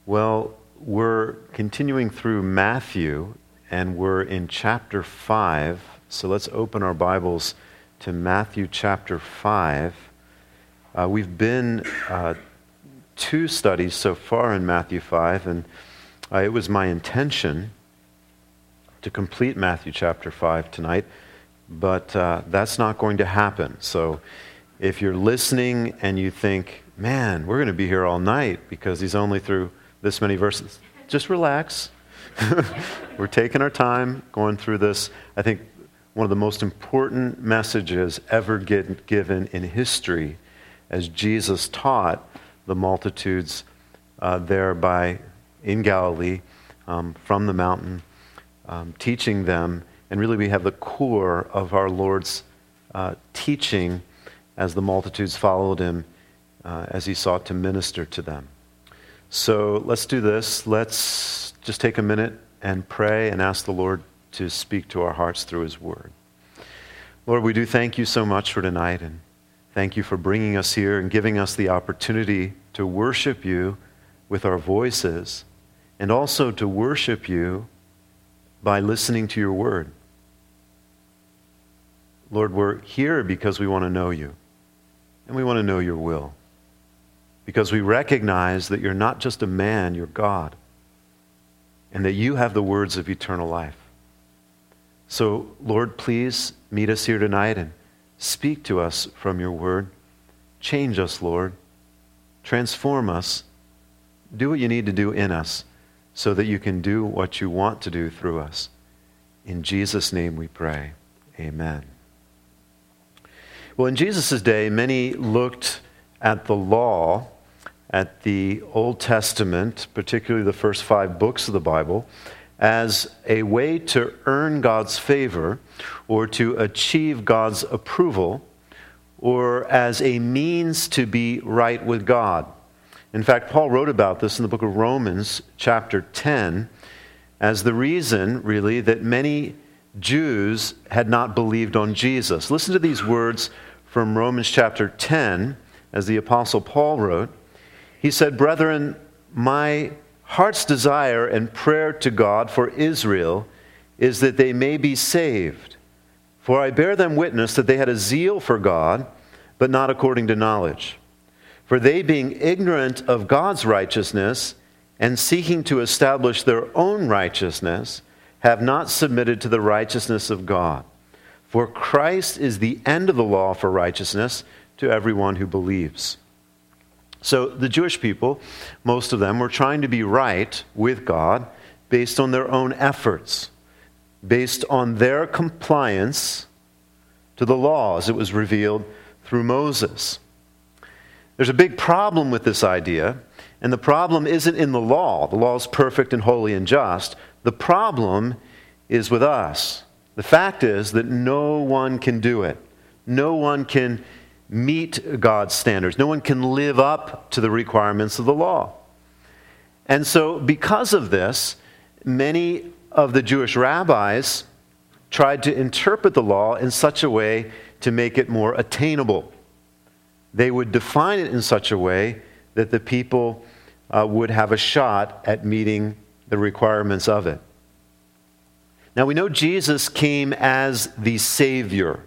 Well, we're continuing through Matthew, and we're in chapter 5. So let's open our Bibles to Matthew chapter 5. We've been two studies so far in Matthew 5, and it was my intention to complete Matthew chapter 5 tonight, but that's not going to happen. So if you're listening and you think, man, we're going to be here all night because he's only through this many verses, just relax. We're taking our time going through this. I think one of the most important messages ever given in history as Jesus taught the multitudes there in Galilee from the mountain, teaching them. And really we have the core of our Lord's teaching as the multitudes followed him as he sought to minister to them. So let's do this. Let's just take a minute and pray and ask the Lord to speak to our hearts through his word. Lord, we do thank you so much for tonight, and thank you for bringing us here and giving us the opportunity to worship you with our voices and also to worship you by listening to your word. Lord, we're here because we want to know you, and we want to know your will. Because we recognize that you're not just a man, you're God, and that you have the words of eternal life. So, Lord, please meet us here tonight and speak to us from your word. Change us, Lord. Transform us. Do what you need to do in us so that you can do what you want to do through us. In Jesus' name we pray. Amen. Well, in Jesus' day, many looked at the law, at the Old Testament, particularly the first 5 books of the Bible, as a way to earn God's favor or to achieve God's approval, or as a means to be right with God. In fact, Paul wrote about this in the book of Romans, chapter 10, as the reason, really, that many Jews had not believed on Jesus. Listen to these words from Romans chapter 10, as the Apostle Paul wrote. He said, "Brethren, my heart's desire and prayer to God for Israel is that they may be saved. For I bear them witness that they had a zeal for God, but not according to knowledge. For they, being ignorant of God's righteousness and seeking to establish their own righteousness, have not submitted to the righteousness of God. For Christ is the end of the law for righteousness to everyone who believes." So the Jewish people, most of them, were trying to be right with God based on their own efforts, based on their compliance to the law as it was revealed through Moses. There's a big problem with this idea, and the problem isn't in the law. The law is perfect and holy and just. The problem is with us. The fact is that no one can do it. No one can meet God's standards. No one can live up to the requirements of the law. And so because of this, many of the Jewish rabbis tried to interpret the law in such a way to make it more attainable. They would define it in such a way that the people would have a shot at meeting the requirements of it. Now we know Jesus came as the Savior.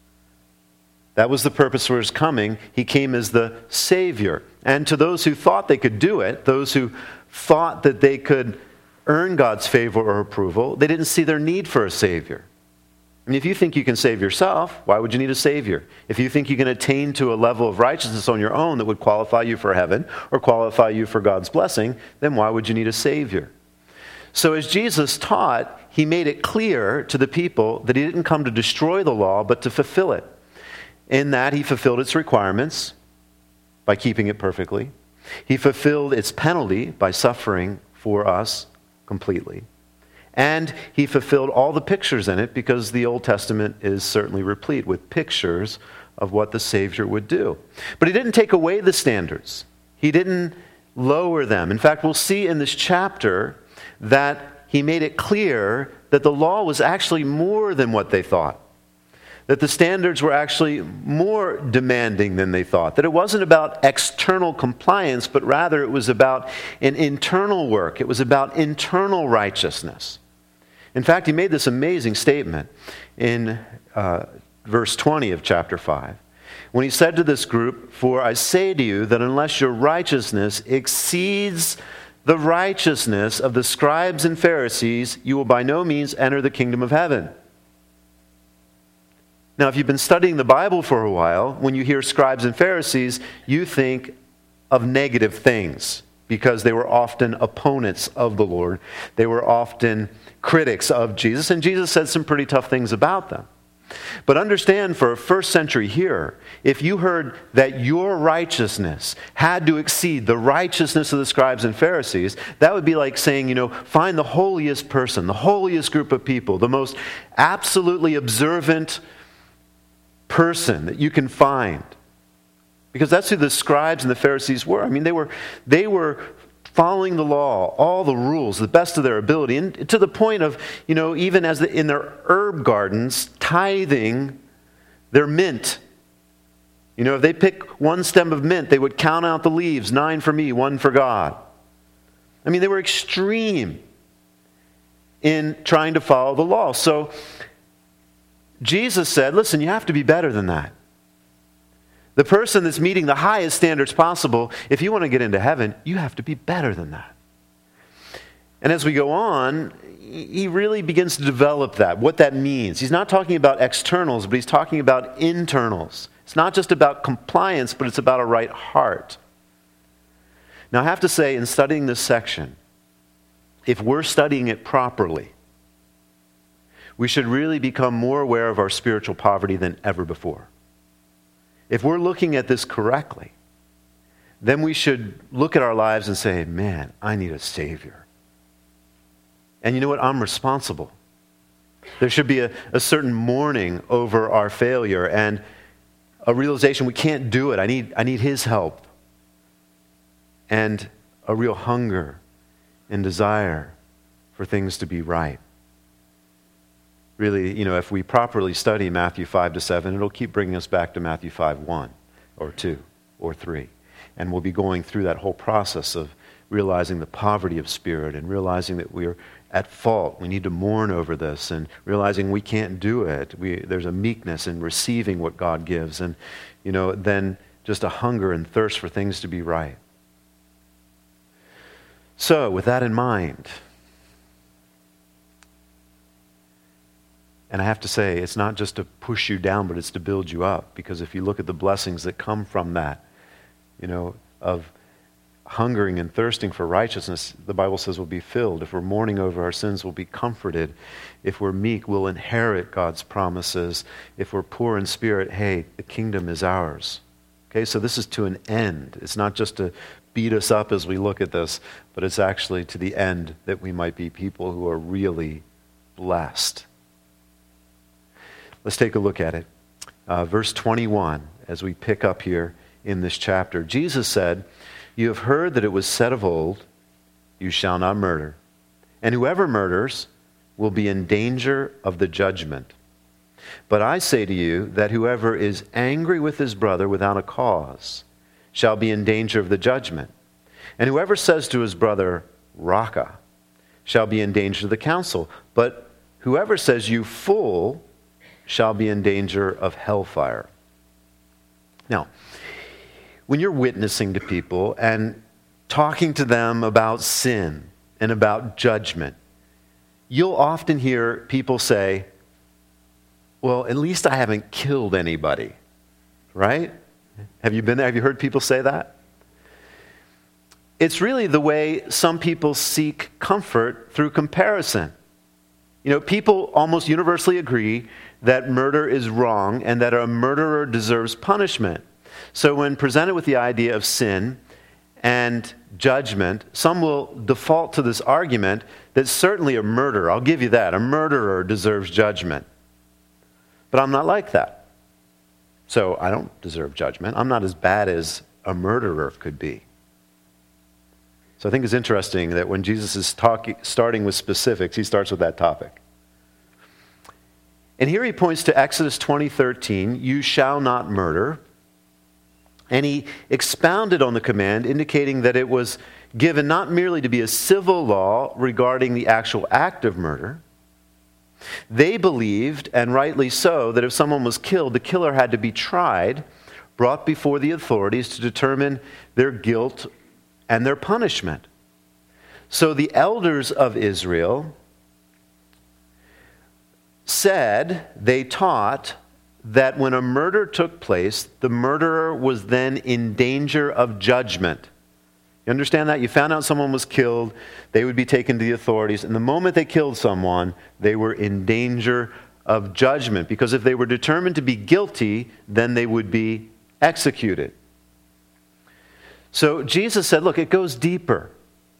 That was the purpose for his coming. He came as the Savior. And to those who thought they could do it, those who thought that they could earn God's favor or approval, they didn't see their need for a Savior. I mean, if you think you can save yourself, why would you need a Savior? If you think you can attain to a level of righteousness on your own that would qualify you for heaven or qualify you for God's blessing, then why would you need a Savior? So as Jesus taught, he made it clear to the people that he didn't come to destroy the law, but to fulfill it. In that, he fulfilled its requirements by keeping it perfectly. He fulfilled its penalty by suffering for us completely. And he fulfilled all the pictures in it because the Old Testament is certainly replete with pictures of what the Savior would do. But he didn't take away the standards. He didn't lower them. In fact, we'll see in this chapter that he made it clear that the law was actually more than what they thought. that the standards were actually more demanding than they thought, that it wasn't about external compliance, but rather it was about an internal work. It was about internal righteousness. In fact, he made this amazing statement in verse 20 of chapter 5, when he said to this group, "For I say to you that unless your righteousness exceeds the righteousness of the scribes and Pharisees, you will by no means enter the kingdom of heaven." Now, if you've been studying the Bible for a while, when you hear scribes and Pharisees, you think of negative things because they were often opponents of the Lord. They were often critics of Jesus, and Jesus said some pretty tough things about them. But understand, for a first century hearer, if you heard that your righteousness had to exceed the righteousness of the scribes and Pharisees, that would be like saying, find the holiest person, the holiest group of people, the most absolutely observant person that you can find. Because that's who the scribes and the Pharisees were. I mean, they were following the law, all the rules, the best of their ability, and to the point of, even as in their herb gardens, tithing their mint. If they pick one stem of mint, they would count out the leaves, 9 for me, 1 for God. I mean, they were extreme in trying to follow the law. So Jesus said, listen, you have to be better than that. The person that's meeting the highest standards possible, if you want to get into heaven, you have to be better than that. And as we go on, he really begins to develop what that means. He's not talking about externals, but he's talking about internals. It's not just about compliance, but it's about a right heart. Now, I have to say, in studying this section, if we're studying it properly, we should really become more aware of our spiritual poverty than ever before. If we're looking at this correctly, then we should look at our lives and say, man, I need a Savior. And you know what? I'm responsible. There should be a certain mourning over our failure and a realization we can't do it. I need His help. And a real hunger and desire for things to be right. Really, if we properly study Matthew 5 to 7, it'll keep bringing us back to Matthew 5, 1 or 2 or 3. And we'll be going through that whole process of realizing the poverty of spirit and realizing that we're at fault. We need to mourn over this and realizing we can't do it. There's a meekness in receiving what God gives, and then just a hunger and thirst for things to be right. So, with that in mind, and I have to say, it's not just to push you down, but it's to build you up. Because if you look at the blessings that come from that, of hungering and thirsting for righteousness, the Bible says we'll be filled. If we're mourning over our sins, we'll be comforted. If we're meek, we'll inherit God's promises. If we're poor in spirit, hey, the kingdom is ours. Okay, so this is to an end. It's not just to beat us up as we look at this, but it's actually to the end that we might be people who are really blessed. Let's take a look at it. Verse 21, as we pick up here in this chapter. Jesus said, "You have heard that it was said of old, 'You shall not murder.' And whoever murders will be in danger of the judgment. But I say to you that whoever is angry with his brother without a cause shall be in danger of the judgment. And whoever says to his brother, 'Raca,' shall be in danger of the council. But whoever says, 'You fool,' shall be in danger of hellfire." Now, when you're witnessing to people and talking to them about sin and about judgment, you'll often hear people say, "Well, at least I haven't killed anybody," right? Have you been there? Have you heard people say that? It's really the way some people seek comfort through comparison. People almost universally agree that murder is wrong and that a murderer deserves punishment. So when presented with the idea of sin and judgment, some will default to this argument that certainly a murderer, I'll give you that, a murderer deserves judgment. But I'm not like that. So I don't deserve judgment. I'm not as bad as a murderer could be. So I think it's interesting that when Jesus is starting with specifics, he starts with that topic. And here he points to Exodus 20:13, "You shall not murder." And he expounded on the command, indicating that it was given not merely to be a civil law regarding the actual act of murder. They believed, and rightly so, that if someone was killed, the killer had to be tried, brought before the authorities to determine their guilt and their punishment. So the elders of Israel they taught that when a murder took place, the murderer was then in danger of judgment. You understand that? You found out someone was killed, they would be taken to the authorities, and the moment they killed someone, they were in danger of judgment, because if they were determined to be guilty, then they would be executed. So Jesus said, look, it goes deeper.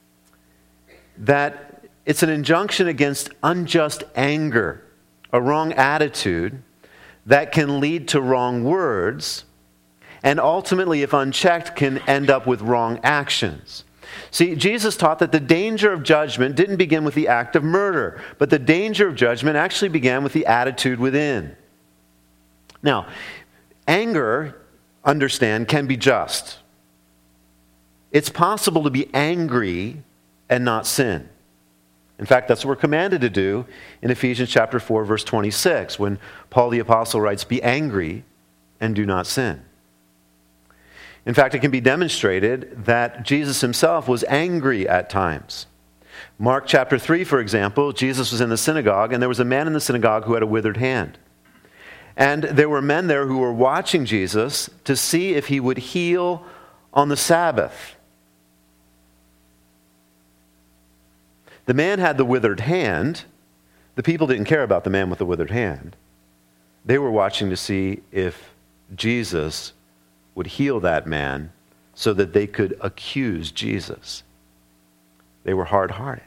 That it's an injunction against unjust anger, a wrong attitude that can lead to wrong words, and ultimately, if unchecked, can end up with wrong actions. See, Jesus taught that the danger of judgment didn't begin with the act of murder, but the danger of judgment actually began with the attitude within. Now, anger, understand, can be just. It's possible to be angry and not sin. In fact, that's what we're commanded to do in Ephesians chapter 4, verse 26, when Paul the Apostle writes, "Be angry and do not sin." In fact, it can be demonstrated that Jesus himself was angry at times. Mark chapter 3, for example, Jesus was in the synagogue, and there was a man in the synagogue who had a withered hand. And there were men there who were watching Jesus to see if he would heal on the Sabbath. The man had the withered hand. The people didn't care about the man with the withered hand. They were watching to see if Jesus would heal that man so that they could accuse Jesus. They were hard-hearted.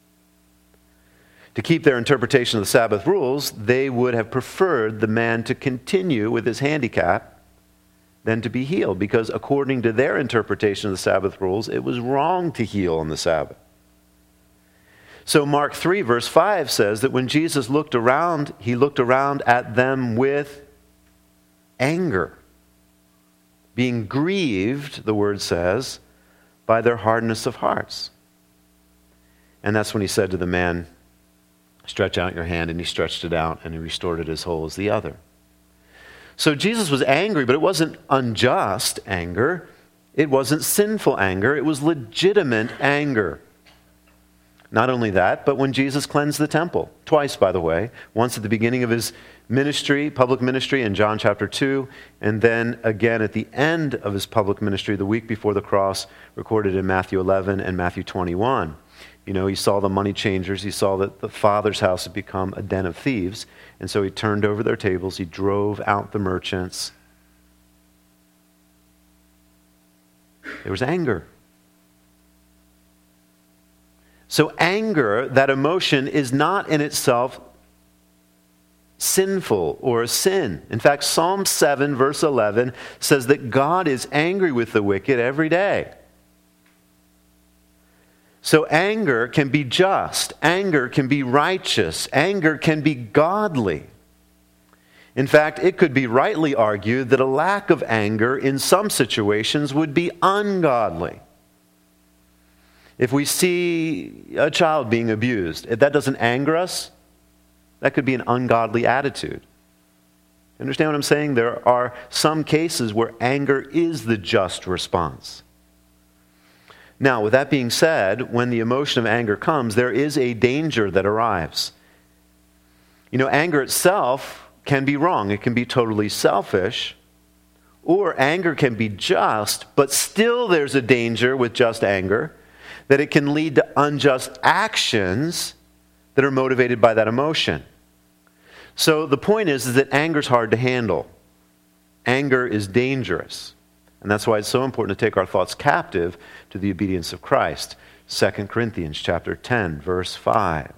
To keep their interpretation of the Sabbath rules, they would have preferred the man to continue with his handicap than to be healed, because according to their interpretation of the Sabbath rules, it was wrong to heal on the Sabbath. So Mark 3, verse 5 says that when Jesus looked around, he looked around at them with anger, being grieved, the word says, by their hardness of hearts. And that's when he said to the man, "Stretch out your hand," and he stretched it out, and he restored it as whole as the other. So Jesus was angry, but it wasn't unjust anger. It wasn't sinful anger. It was legitimate anger. Not only that, but when Jesus cleansed the temple, twice, by the way, once at the beginning of his ministry, public ministry in John chapter 2, and then again at the end of his public ministry, the week before the cross, recorded in Matthew 11 and Matthew 21. You know, he saw the money changers. He saw that the Father's house had become a den of thieves, and so he turned over their tables. He drove out the merchants. There was anger. So anger, that emotion, is not in itself sinful or a sin. In fact, Psalm 7, verse 11 says that God is angry with the wicked every day. So anger can be just. Anger can be righteous. Anger can be godly. In fact, it could be rightly argued that a lack of anger in some situations would be ungodly. If we see a child being abused, if that doesn't anger us, that could be an ungodly attitude. Understand what I'm saying? There are some cases where anger is the just response. Now, with that being said, when the emotion of anger comes, there is a danger that arrives. You know, anger itself can be wrong. It can be totally selfish. Or anger can be just, but still there's a danger with just anger that it can lead to unjust actions that are motivated by that emotion. So the point is that anger is hard to handle. Anger is dangerous. And that's why it's so important to take our thoughts captive to the obedience of Christ. 2 Corinthians chapter 10, verse 5.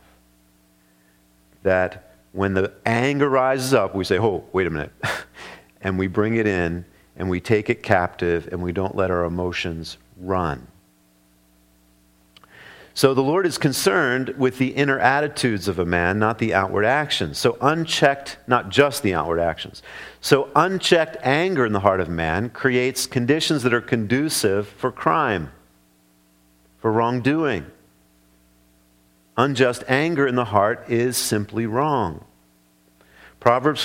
That when the anger rises up, we say, "Oh, wait a minute." And we bring it in, and we take it captive, and we don't let our emotions run. So the Lord is concerned with the inner attitudes of a man, not the outward actions. So unchecked, not just the outward actions. So unchecked anger in the heart of man creates conditions that are conducive for crime, for wrongdoing. Unjust anger in the heart is simply wrong. Proverbs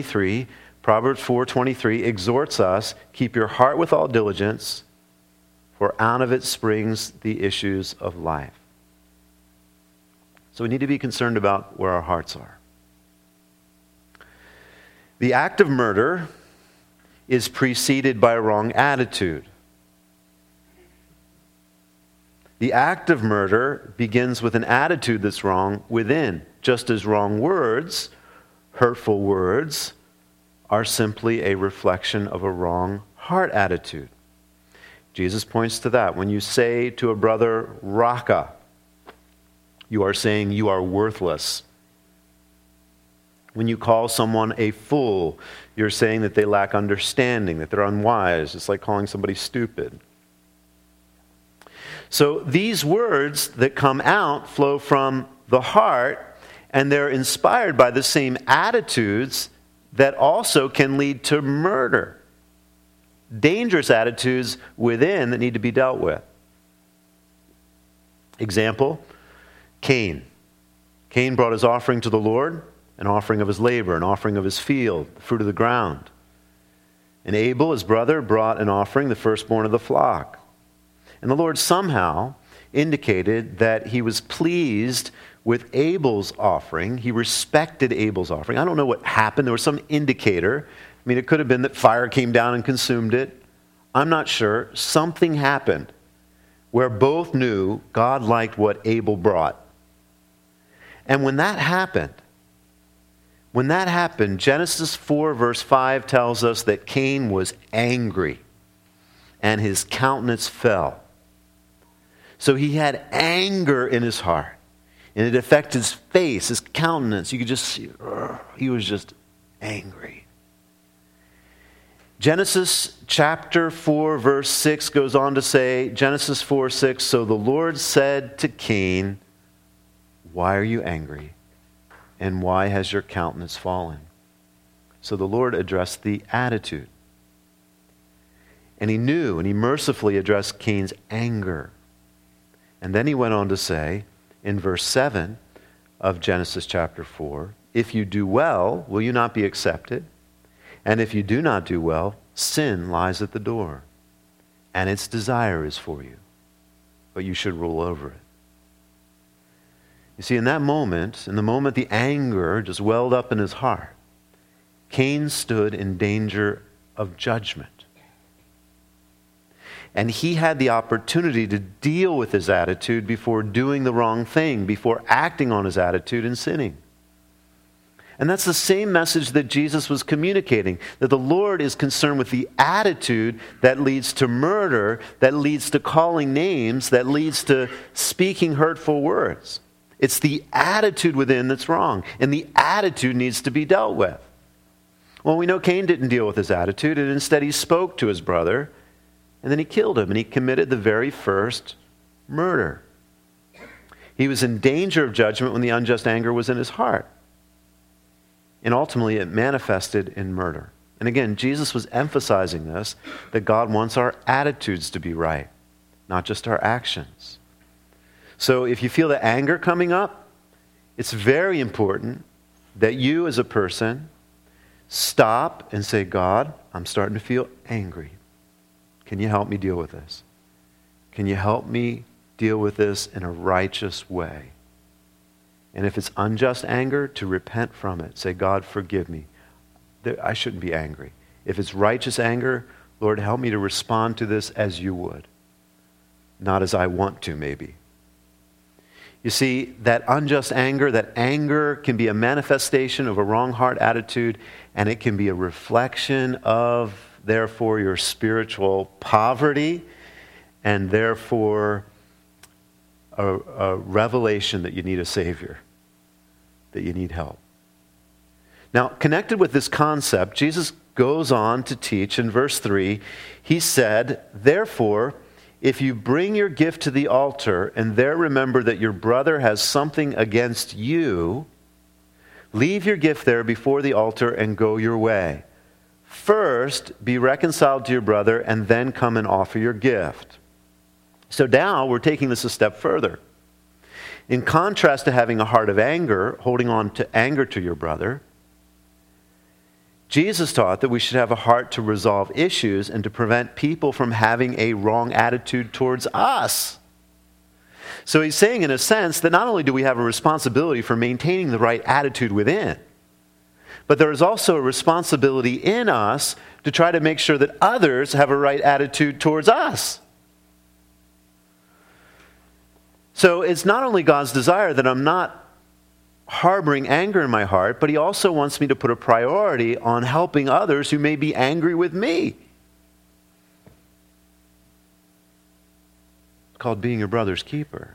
4:23 exhorts us, keep your heart with all diligence, for out of it springs the issues of life. So we need to be concerned about where our hearts are. The act of murder is preceded by a wrong attitude. The act of murder begins with an attitude that's wrong within, just as wrong words, hurtful words, are simply a reflection of a wrong heart attitude. Jesus points to that. When you say to a brother, Raka, you are saying you are worthless. When you call someone a fool, you're saying that they lack understanding, that they're unwise. It's like calling somebody stupid. So these words that come out flow from the heart, and they're inspired by the same attitudes that also can lead to murder. Dangerous attitudes within that need to be dealt with. Example, Cain. Cain brought his offering to the Lord, an offering of his labor, an offering of his field, the fruit of the ground. And Abel, his brother, brought an offering, the firstborn of the flock. And the Lord somehow indicated that he was pleased with Abel's offering. He respected Abel's offering. I don't know what happened. There was some indicator. I mean, it could have been that fire came down and consumed it. I'm not sure. Something happened where both knew God liked what Abel brought. And when that happened, Genesis 4 verse 5 tells us that Cain was angry and his countenance fell. So he had anger in his heart. And it affected his face, his countenance. You could just see, he was just angry. Genesis chapter 4 verse 6 goes on to say, Genesis 4:6, so the Lord said to Cain, why are you angry? And why has your countenance fallen? So the Lord addressed the attitude. And he knew, and he mercifully addressed Cain's anger. And then he went on to say, in verse 7 of Genesis chapter 4, if you do well, will you not be accepted? And if you do not do well, sin lies at the door, and its desire is for you, but you should rule over it. You see, in that moment, in the moment the anger just welled up in his heart, Cain stood in danger of judgment. And he had the opportunity to deal with his attitude before doing the wrong thing, before acting on his attitude and sinning. And that's the same message that Jesus was communicating, that the Lord is concerned with the attitude that leads to murder, that leads to calling names, that leads to speaking hurtful words. It's the attitude within that's wrong, and the attitude needs to be dealt with. Well, we know Cain didn't deal with his attitude, and instead he spoke to his brother, and then he killed him, and he committed the very first murder. He was in danger of judgment when the unjust anger was in his heart. And ultimately it manifested in murder. And again, Jesus was emphasizing this, that God wants our attitudes to be right, not just our actions. So if you feel the anger coming up, it's very important that you as a person stop and say, God, I'm starting to feel angry. Can you help me deal with this? Can you help me deal with this in a righteous way? And if it's unjust anger, to repent from it. Say, God, forgive me. I shouldn't be angry. If it's righteous anger, Lord, help me to respond to this as you would, not as I want to, maybe. You see, that unjust anger, that anger can be a manifestation of a wrong heart attitude, and it can be a reflection of, therefore, your spiritual poverty, and therefore a revelation that you need a Savior, that you need help. Now, connected with this concept, Jesus goes on to teach in verse 3, he said, therefore, if you bring your gift to the altar and there remember that your brother has something against you, leave your gift there before the altar and go your way. First, be reconciled to your brother and then come and offer your gift. So now we're taking this a step further. In contrast to having a heart of anger, holding on to anger to your brother, Jesus taught that we should have a heart to resolve issues and to prevent people from having a wrong attitude towards us. So he's saying, in a sense, that not only do we have a responsibility for maintaining the right attitude within, but there is also a responsibility in us to try to make sure that others have a right attitude towards us. So it's not only God's desire that I'm not harboring anger in my heart, but he also wants me to put a priority on helping others who may be angry with me. It's called being your brother's keeper.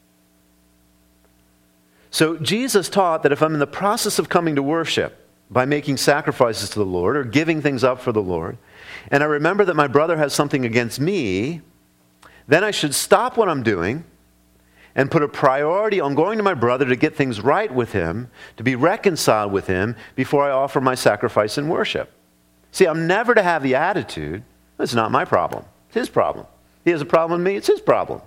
So Jesus taught that if I'm in the process of coming to worship by making sacrifices to the Lord or giving things up for the Lord, and I remember that my brother has something against me, then I should stop what I'm doing and put a priority on going to my brother to get things right with him, to be reconciled with him before I offer my sacrifice in worship. See, I'm never to have the attitude, it's not my problem, it's his problem. He has a problem with me, it's his problem.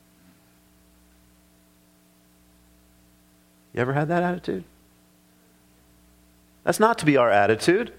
You ever had that attitude? That's not to be our attitude.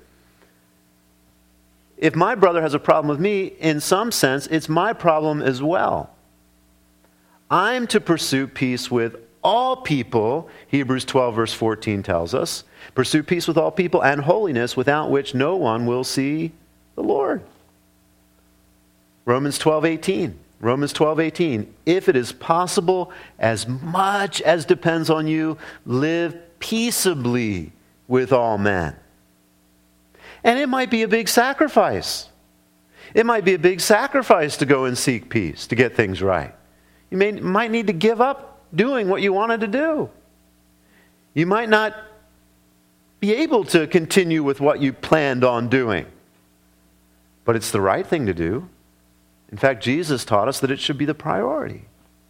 If my brother has a problem with me, in some sense, it's my problem as well. I'm to pursue peace with all people, Hebrews 12 verse 14 tells us. Pursue peace with all people and holiness, without which no one will see the Lord. Romans 12:18. If it is possible, as much as depends on you, live peaceably with all men. And it might be a big sacrifice. It might be a big sacrifice to go and seek peace, to get things right. You might need to give up doing what you wanted to do. You might not be able to continue with what you planned on doing. But it's the right thing to do. In fact, Jesus taught us that it should be the priority.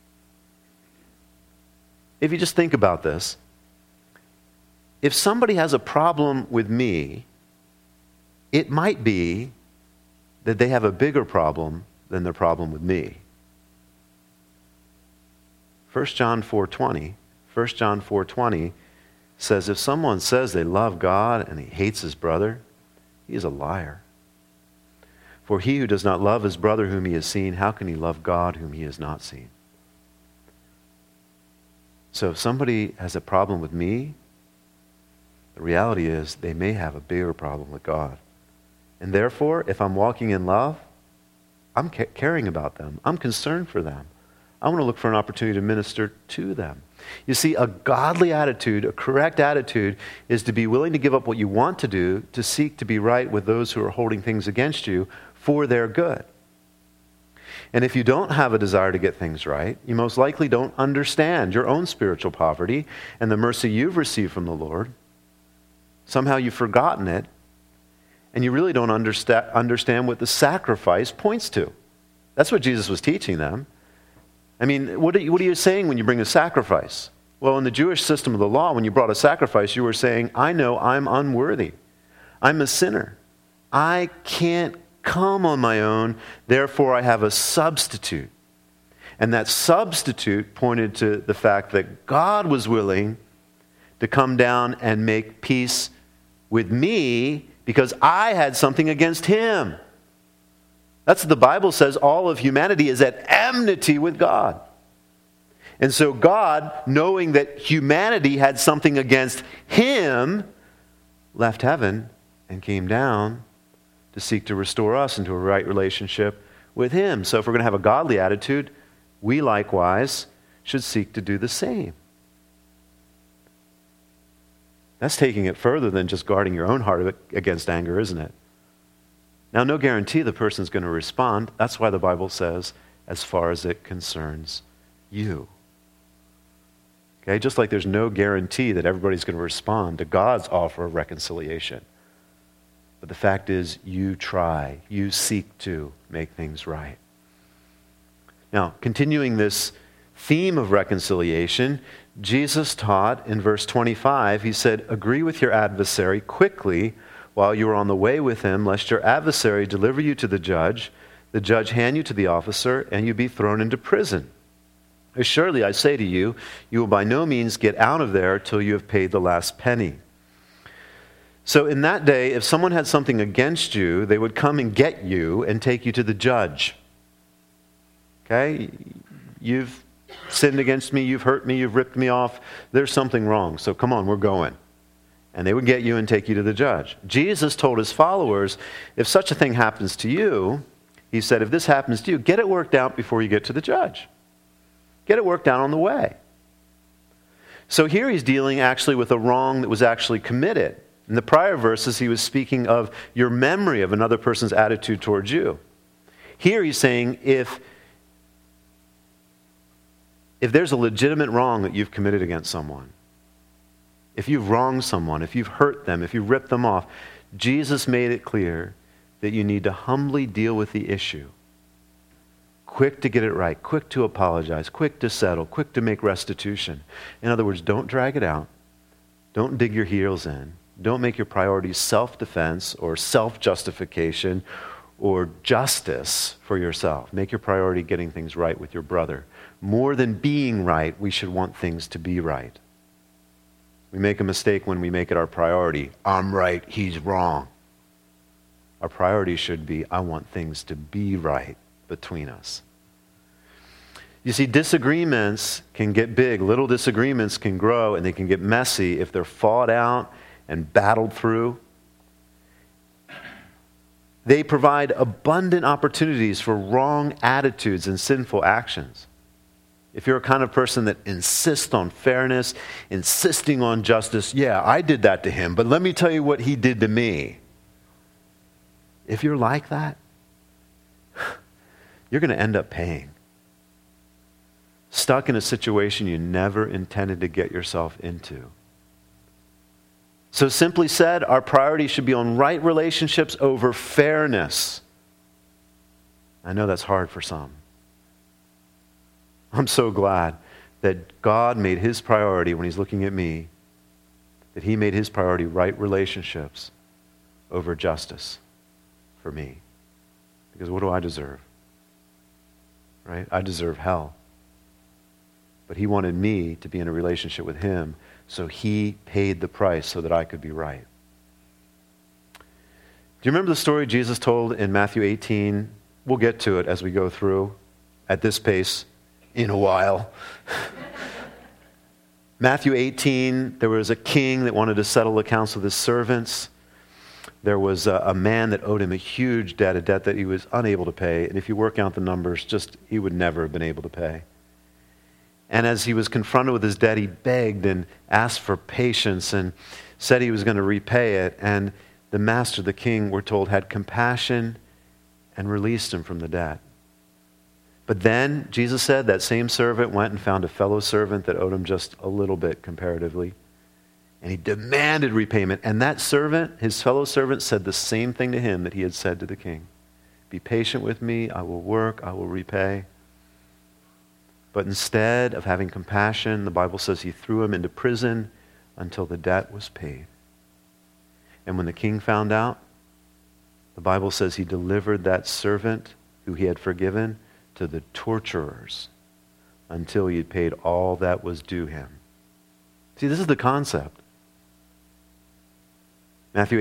If you just think about this, if somebody has a problem with me, it might be that they have a bigger problem than their problem with me. 1 John 4:20 says, if someone says they love God and he hates his brother, he is a liar. For he who does not love his brother whom he has seen, how can he love God whom he has not seen? So if somebody has a problem with me, the reality is they may have a bigger problem with God. And therefore, if I'm walking in love, I'm caring about them. I'm concerned for them. I want to look for an opportunity to minister to them. You see, a godly attitude, a correct attitude, is to be willing to give up what you want to do to seek to be right with those who are holding things against you for their good. And if you don't have a desire to get things right, you most likely don't understand your own spiritual poverty and the mercy you've received from the Lord. Somehow you've forgotten it, and you really don't understand what the sacrifice points to. That's what Jesus was teaching them. I mean, what are you saying when you bring a sacrifice? Well, in the Jewish system of the law, when you brought a sacrifice, you were saying, I know I'm unworthy. I'm a sinner. I can't come on my own, therefore I have a substitute. And that substitute pointed to the fact that God was willing to come down and make peace with me because I had something against him. That's what the Bible says. All of humanity is at enmity with God. And so God, knowing that humanity had something against him, left heaven and came down to seek to restore us into a right relationship with him. So if we're going to have a godly attitude, we likewise should seek to do the same. That's taking it further than just guarding your own heart against anger, isn't it? Now, no guarantee the person's going to respond. That's why the Bible says, as far as it concerns you. Okay, just like there's no guarantee that everybody's going to respond to God's offer of reconciliation. But the fact is, you try, you seek to make things right. Now, continuing this theme of reconciliation, Jesus taught in verse 25, he said, "Agree with your adversary quickly while you are on the way with him, lest your adversary deliver you to the judge hand you to the officer, and you be thrown into prison. Surely, I say to you, you will by no means get out of there till you have paid the last penny." So in that day, if someone had something against you, they would come and get you and take you to the judge. Okay? You've sinned against me, you've hurt me, you've ripped me off. There's something wrong, so come on, we're going. And they would get you and take you to the judge. Jesus told his followers, if such a thing happens to you, he said, if this happens to you, get it worked out before you get to the judge. Get it worked out on the way. So here he's dealing actually with a wrong that was actually committed. In the prior verses, he was speaking of your memory of another person's attitude towards you. Here he's saying if there's a legitimate wrong that you've committed against someone, if you've wronged someone, if you've hurt them, if you've ripped them off, Jesus made it clear that you need to humbly deal with the issue. Quick to get it right, quick to apologize, quick to settle, quick to make restitution. In other words, don't drag it out. Don't dig your heels in. Don't make your priorities self-defense or self-justification or justice for yourself. Make your priority getting things right with your brother. More than being right, we should want things to be right. We make a mistake when we make it our priority. I'm right, he's wrong. Our priority should be, I want things to be right between us. You see, disagreements can get big. Little disagreements can grow and they can get messy if they're fought out and battled through. They provide abundant opportunities for wrong attitudes and sinful actions. If you're a kind of person that insists on fairness, insisting on justice, yeah, I did that to him, but let me tell you what he did to me. If you're like that, you're going to end up paying. Stuck in a situation you never intended to get yourself into. So simply said, our priority should be on right relationships over fairness. I know that's hard for some. I'm so glad that God made his priority when he's looking at me, that he made his priority right relationships over justice for me. Because what do I deserve? Right? I deserve hell. But he wanted me to be in a relationship with him, so he paid the price so that I could be right. Do you remember the story Jesus told in Matthew 18? We'll get to it as we go through at this pace in a while. Matthew 18, there was a king that wanted to settle accounts with his servants. There was a man that owed him a huge debt, a debt that he was unable to pay. And if you work out the numbers, he would never have been able to pay. And as he was confronted with his debt, he begged and asked for patience and said he was going to repay it. And the master, the king, we're told, had compassion and released him from the debt. But then, Jesus said, that same servant went and found a fellow servant that owed him just a little bit comparatively. And he demanded repayment. And that servant, his fellow servant, said the same thing to him that he had said to the king. Be patient with me, I will work, I will repay. But instead of having compassion, the Bible says he threw him into prison until the debt was paid. And when the king found out, the Bible says he delivered that servant who he had forgiven to the torturers until he had paid all that was due him. See, this is the concept. Matthew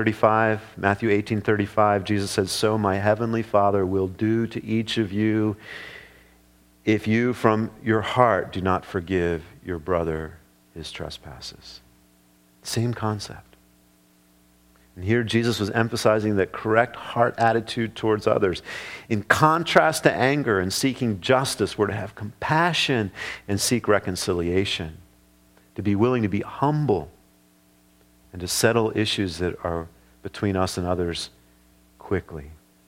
18:35, Jesus says, so my heavenly Father will do to each of you if you from your heart do not forgive your brother his trespasses. Same concept. And here Jesus was emphasizing that correct heart attitude towards others. In contrast to anger and seeking justice, we're to have compassion and seek reconciliation. To be willing to be humble and to settle issues that are between us and others quickly.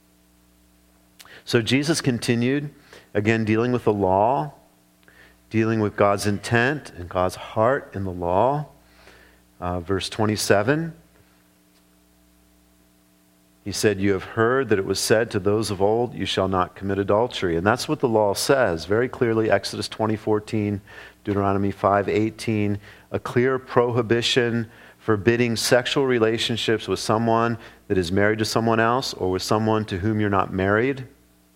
So Jesus continued, again, dealing with the law, dealing with God's intent and God's heart in the law. Verse 27, He said, you have heard that it was said to those of old, you shall not commit adultery. And that's what the law says very clearly. Exodus 20:14, Deuteronomy 5:18, a clear prohibition forbidding sexual relationships with someone that is married to someone else or with someone to whom you're not married.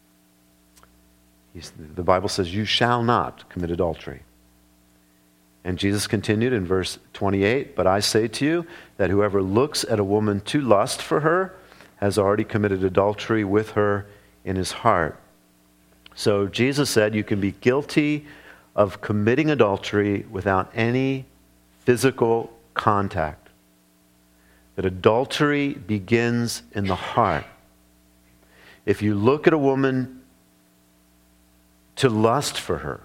The Bible says you shall not commit adultery. And Jesus continued in verse 28, but I say to you that whoever looks at a woman to lust for her has already committed adultery with her in his heart. So Jesus said you can be guilty of committing adultery without any physical contact. That adultery begins in the heart. If you look at a woman to lust for her,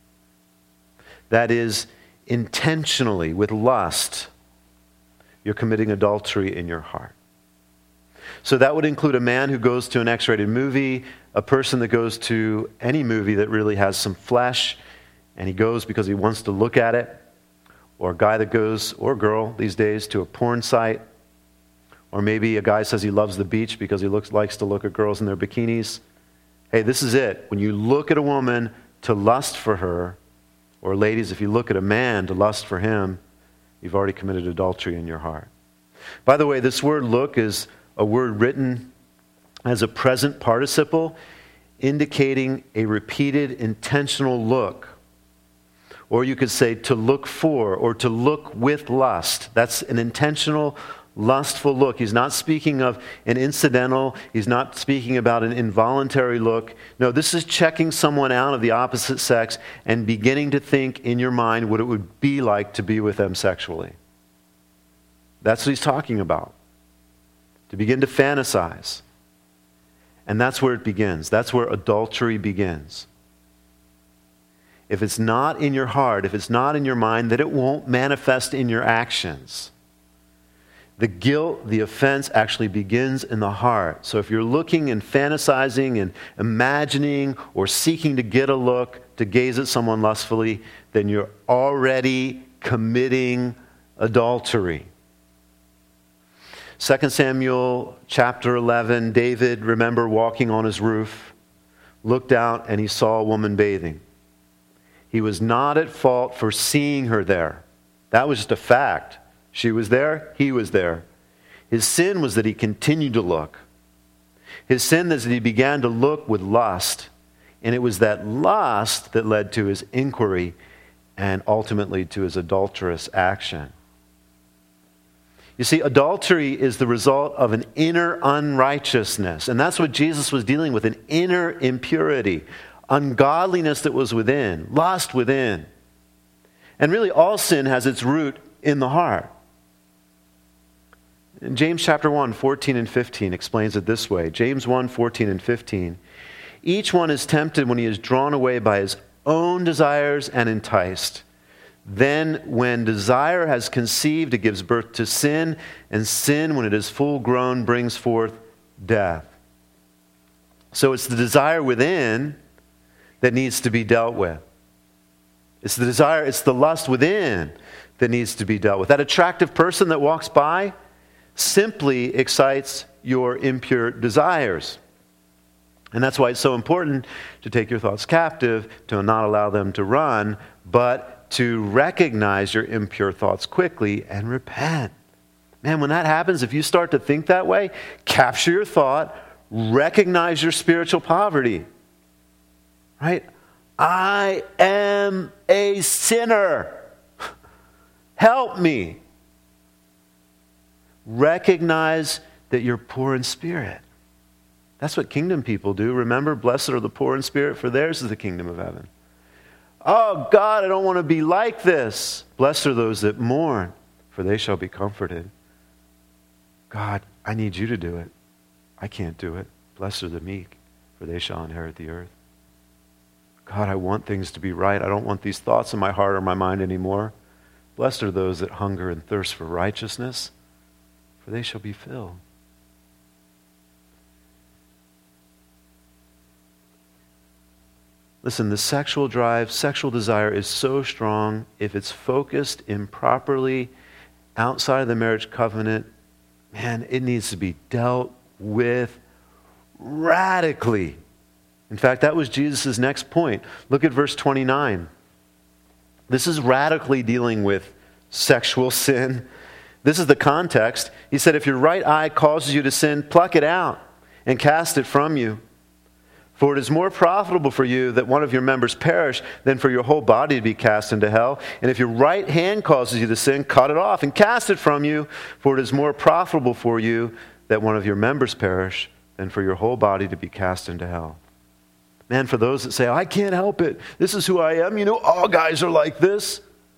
that is intentionally with lust, you're committing adultery in your heart. So that would include a man who goes to an X-rated movie, a person that goes to any movie that really has some flesh, and he goes because he wants to look at it, or a guy that goes, or girl these days, to a porn site, or maybe a guy says he loves the beach because he likes to look at girls in their bikinis. Hey, this is it. When you look at a woman to lust for her, or ladies, if you look at a man to lust for him, you've already committed adultery in your heart. By the way, this word look is a word written as a present participle, indicating a repeated intentional look. Or you could say to look for, or to look with lust. That's an intentional, lustful look. He's not speaking of an incidental. He's not speaking about an involuntary look. No, this is checking someone out of the opposite sex and beginning to think in your mind what it would be like to be with them sexually. That's what he's talking about. To begin to fantasize. And that's where it begins. That's where adultery begins. If it's not in your heart, if it's not in your mind, then it won't manifest in your actions. The guilt, the offense actually begins in the heart. So if you're looking and fantasizing and imagining or seeking to get a look, to gaze at someone lustfully, then you're already committing adultery. 2 Samuel chapter 11, David, remember, walking on his roof, looked out and he saw a woman bathing. He was not at fault for seeing her there. That was just a fact. She was there, he was there. His sin was that he continued to look. His sin is that he began to look with lust. And it was that lust that led to his inquiry and ultimately to his adulterous action. You see, adultery is the result of an inner unrighteousness. And that's what Jesus was dealing with, an inner impurity, ungodliness that was within, lust within. And really all sin has its root in the heart. And James chapter 1, 14 and 15 explains it this way. James 1, 14 and 15. Each one is tempted when he is drawn away by his own desires and enticed. Then when desire has conceived, it gives birth to sin, and sin, when it is full grown, brings forth death. So it's the desire within that needs to be dealt with. It's the desire, it's the lust within that needs to be dealt with. That attractive person that walks by simply excites your impure desires. And that's why it's so important to take your thoughts captive, to not allow them to run, but to recognize your impure thoughts quickly and repent. Man, when that happens, if you start to think that way, capture your thought, recognize your spiritual poverty. Right? I am a sinner. Help me. Recognize that you're poor in spirit. That's what kingdom people do. Remember, blessed are the poor in spirit, for theirs is the kingdom of heaven. Oh, God, I don't want to be like this. Blessed are those that mourn, for they shall be comforted. God, I need you to do it. I can't do it. Blessed are the meek, for they shall inherit the earth. God, I want things to be right. I don't want these thoughts in my heart or my mind anymore. Blessed are those that hunger and thirst for righteousness, for they shall be filled. Listen, the sexual drive, sexual desire is so strong. If it's focused improperly outside of the marriage covenant, man, it needs to be dealt with radically. In fact, that was Jesus' next point. Look at verse 29. This is radically dealing with sexual sin. This is the context. He said, if your right eye causes you to sin, pluck it out and cast it from you. For it is more profitable for you that one of your members perish than for your whole body to be cast into hell. And if your right hand causes you to sin, cut it off and cast it from you. For it is more profitable for you that one of your members perish than for your whole body to be cast into hell. Man, for those that say, I can't help it. This is who I am. You know, all guys are like this.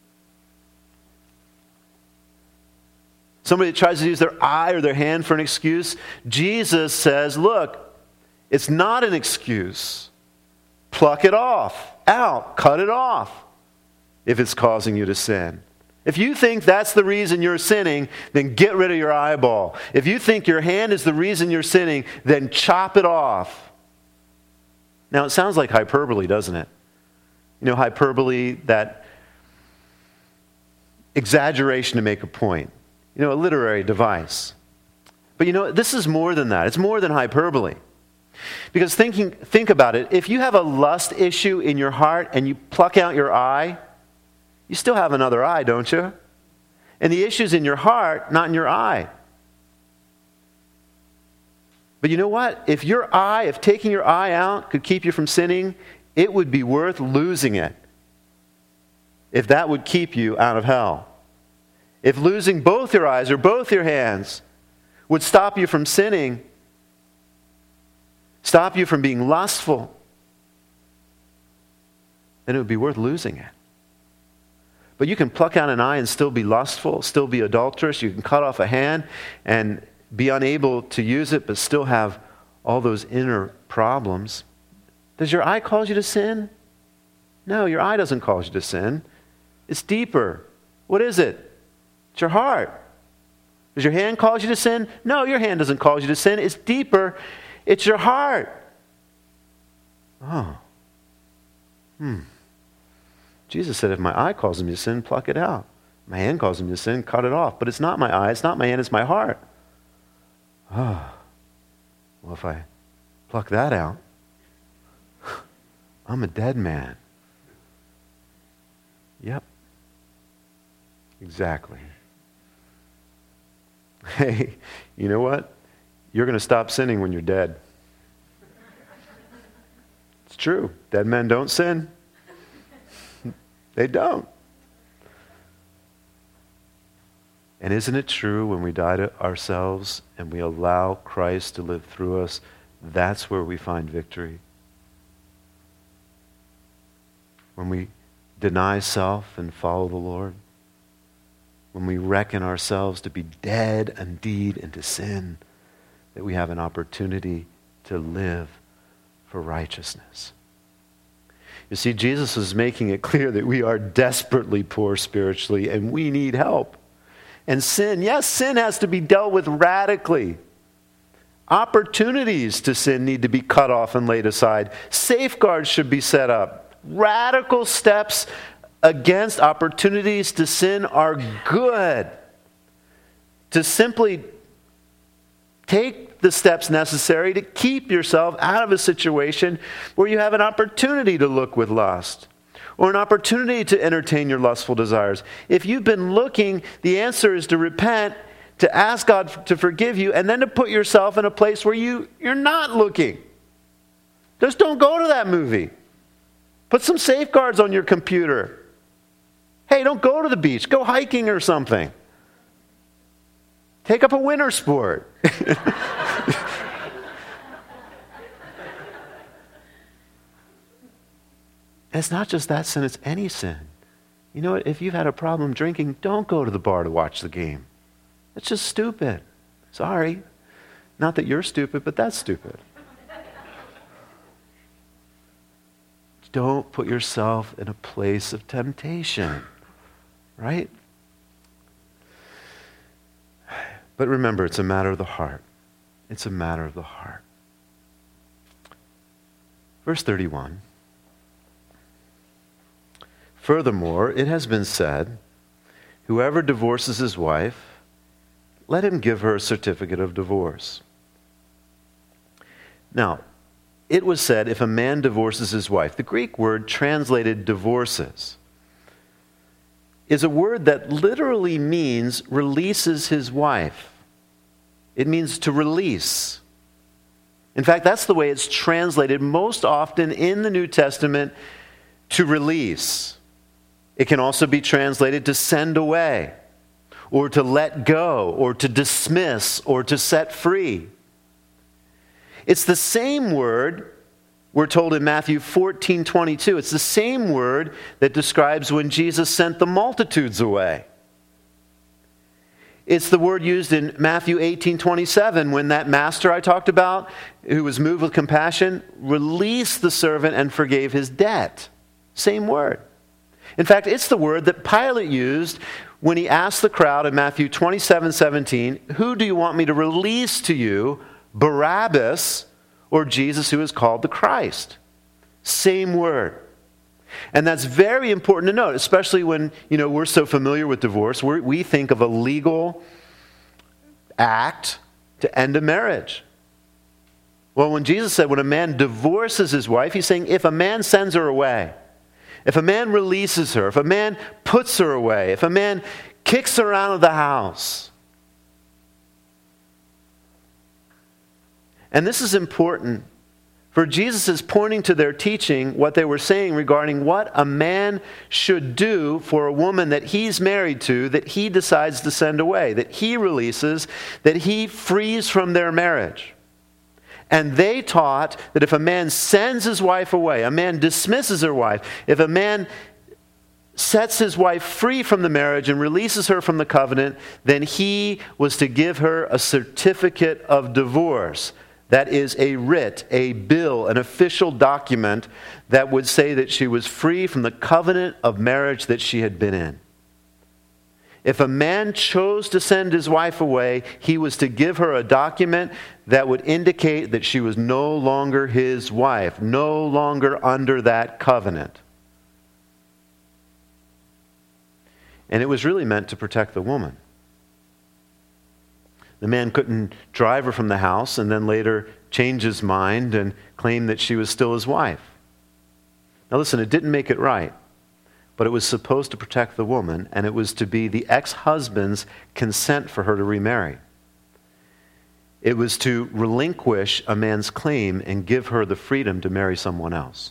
Somebody that tries to use their eye or their hand for an excuse. Jesus says, look, it's not an excuse. Pluck it off, out, cut it off if it's causing you to sin. If you think that's the reason you're sinning, then get rid of your eyeball. If you think your hand is the reason you're sinning, then chop it off. Now, it sounds like hyperbole, doesn't it? You know, hyperbole, that exaggeration to make a point. You know, a literary device. But you know, this is more than that. It's more than hyperbole. Because think about it. If you have a lust issue in your heart and you pluck out your eye, you still have another eye, don't you? And the issue's in your heart, not in your eye. But you know what? If taking your eye out could keep you from sinning, it would be worth losing it. If that would keep you out of hell. If losing both your eyes or both your hands would stop you from sinning, stop you from being lustful, then it would be worth losing it. But you can pluck out an eye and still be lustful, still be adulterous. You can cut off a hand and be unable to use it, but still have all those inner problems. Does your eye cause you to sin? No, your eye doesn't cause you to sin. It's deeper. What is it? It's your heart. Does your hand cause you to sin? No, your hand doesn't cause you to sin. It's deeper. It's your heart. Oh. Jesus said, if my eye causes me to sin, pluck it out. My hand causes me to sin, cut it off. But it's not my eye, it's not my hand, it's my heart. Oh. Well, if I pluck that out, I'm a dead man. Yep. Exactly. Hey, you know what? You're going to stop sinning when you're dead. It's true. Dead men don't sin. They don't. And isn't it true when we die to ourselves and we allow Christ to live through us, that's where we find victory? When we deny self and follow the Lord? When we reckon ourselves to be dead indeed into sin, that we have an opportunity to live for righteousness. You see, Jesus is making it clear that we are desperately poor spiritually and we need help. And sin, yes, sin has to be dealt with radically. Opportunities to sin need to be cut off and laid aside. Safeguards should be set up. Radical steps against opportunities to sin are good. To simply take the steps necessary to keep yourself out of a situation where you have an opportunity to look with lust or an opportunity to entertain your lustful desires. If you've been looking, the answer is to repent, to ask God to forgive you, and then to put yourself in a place where you're not looking. Just don't go to that movie. Put some safeguards on your computer. Hey, don't go to the beach. Go hiking or something. Take up a winter sport. It's not just that sin, it's any sin. You know what? If you've had a problem drinking, don't go to the bar to watch the game. It's just stupid. Sorry. Not that you're stupid, but that's stupid. Don't put yourself in a place of temptation, right? But remember, it's a matter of the heart. It's a matter of the heart. Verse 31. Furthermore, it has been said, whoever divorces his wife, let him give her a certificate of divorce. Now, it was said if a man divorces his wife, the Greek word translated divorces is a word that literally means releases his wife. It means to release. In fact, that's the way it's translated most often in the New Testament, to release. It can also be translated to send away, or to let go, or to dismiss, or to set free. It's the same word we're told in Matthew 14:22. It's the same word that describes when Jesus sent the multitudes away. It's the word used in Matthew 18:27 when that master I talked about, who was moved with compassion, released the servant and forgave his debt. Same word. In fact, it's the word that Pilate used when he asked the crowd in Matthew 27:17, "Who do you want me to release to you, Barabbas or Jesus who is called the Christ?" Same word. And that's very important to note, especially when, we're so familiar with divorce. We think of a legal act to end a marriage. Well, when Jesus said when a man divorces his wife, he's saying if a man sends her away, if a man releases her, if a man puts her away, if a man kicks her out of the house. And this is important, for Jesus is pointing to their teaching, what they were saying regarding what a man should do for a woman that he's married to, that he decides to send away, that he releases, that he frees from their marriage. And they taught that if a man sends his wife away, a man dismisses her wife, if a man sets his wife free from the marriage and releases her from the covenant, then he was to give her a certificate of divorce. That is a writ, a bill, an official document that would say that she was free from the covenant of marriage that she had been in. If a man chose to send his wife away, he was to give her a document that would indicate that she was no longer his wife, no longer under that covenant. And it was really meant to protect the woman. The man couldn't drive her from the house and then later change his mind and claim that she was still his wife. Now listen, it didn't make it right, but it was supposed to protect the woman, and it was to be the ex-husband's consent for her to remarry. It was to relinquish a man's claim and give her the freedom to marry someone else.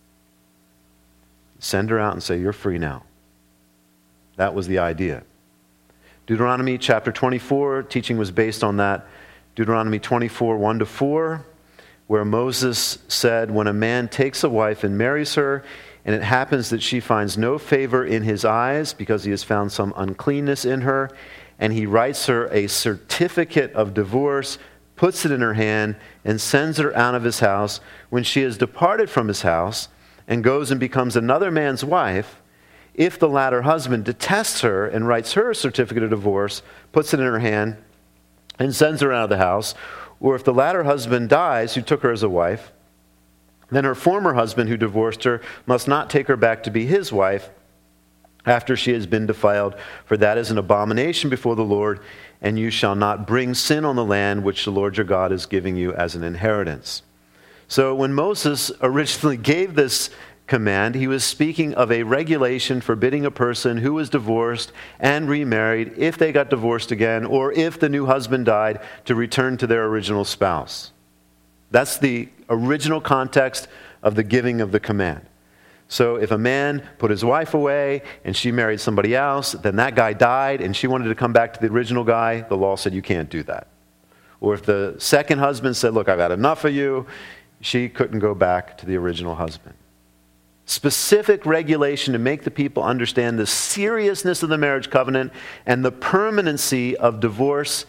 Send her out and say, "You're free now." That was the idea. Deuteronomy chapter 24, teaching was based on that. Deuteronomy 24, 1-4, where Moses said, when a man takes a wife and marries her, and it happens that she finds no favor in his eyes because he has found some uncleanness in her, and he writes her a certificate of divorce, puts it in her hand, and sends her out of his house, when she has departed from his house and goes and becomes another man's wife, if the latter husband detests her and writes her a certificate of divorce, puts it in her hand, and sends her out of the house, or if the latter husband dies who took her as a wife, then her former husband who divorced her must not take her back to be his wife after she has been defiled, for that is an abomination before the Lord, and you shall not bring sin on the land which the Lord your God is giving you as an inheritance. So when Moses originally gave this command, he was speaking of a regulation forbidding a person who was divorced and remarried, if they got divorced again, or if the new husband died, to return to their original spouse. That's the original context of the giving of the command. So if a man put his wife away and she married somebody else, then that guy died and she wanted to come back to the original guy, the law said you can't do that. Or if the second husband said, look, I've had enough of you, she couldn't go back to the original husband. Specific regulation to make the people understand the seriousness of the marriage covenant and the permanency of divorce